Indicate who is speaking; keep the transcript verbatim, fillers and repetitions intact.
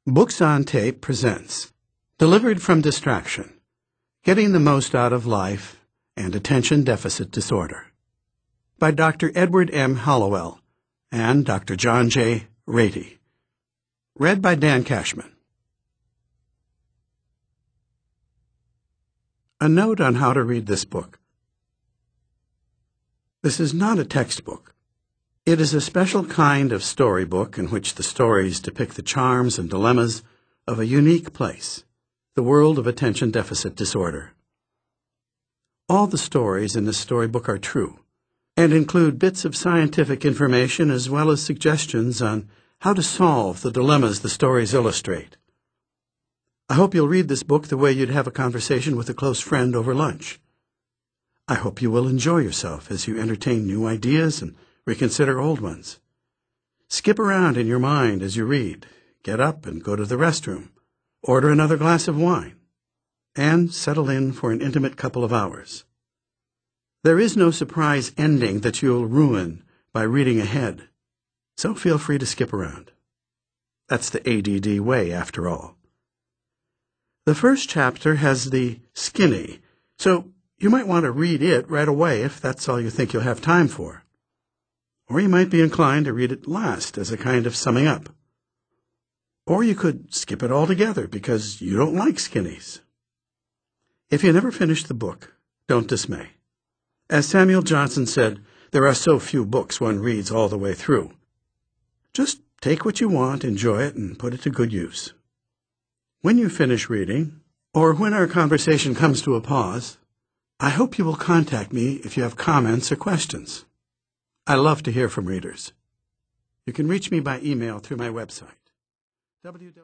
Speaker 1: Books on Tape presents Delivered from Distraction, Getting the Most Out of Life and Attention Deficit Disorder by Doctor Edward M. Hallowell and Doctor John J. Ratey. Read by Dan Cashman. A note on how to read this book. This is not a textbook. It is a special kind of storybook in which the stories depict the charms and dilemmas of a unique place, the world of attention deficit disorder. All the stories in this storybook are true and include bits of scientific information as well as suggestions on how to solve the dilemmas the stories illustrate. I hope you'll read this book the way you'd have a conversation with a close friend over lunch. I hope you will enjoy yourself as you entertain new ideas and reconsider old ones. Skip around in your mind as you read. Get up and go to the restroom. Order another glass of wine. And settle in for an intimate couple of hours. There is no surprise ending that you'll ruin by reading ahead, so feel free to skip around. That's the A D D way, after all. The first chapter has the skinny, so you might want to read it right away if that's all you think you'll have time for. Or you might be inclined to read it last as a kind of summing up. Or you could skip it altogether because you don't like skinnies. If you never finish the book, don't dismay. As Samuel Johnson said, there are so few books one reads all the way through. Just take what you want, enjoy it, and put it to good use. When you finish reading, or when our conversation comes to a pause, I hope you will contact me if you have comments or questions. I love to hear from readers. You can reach me by email through my website. w w w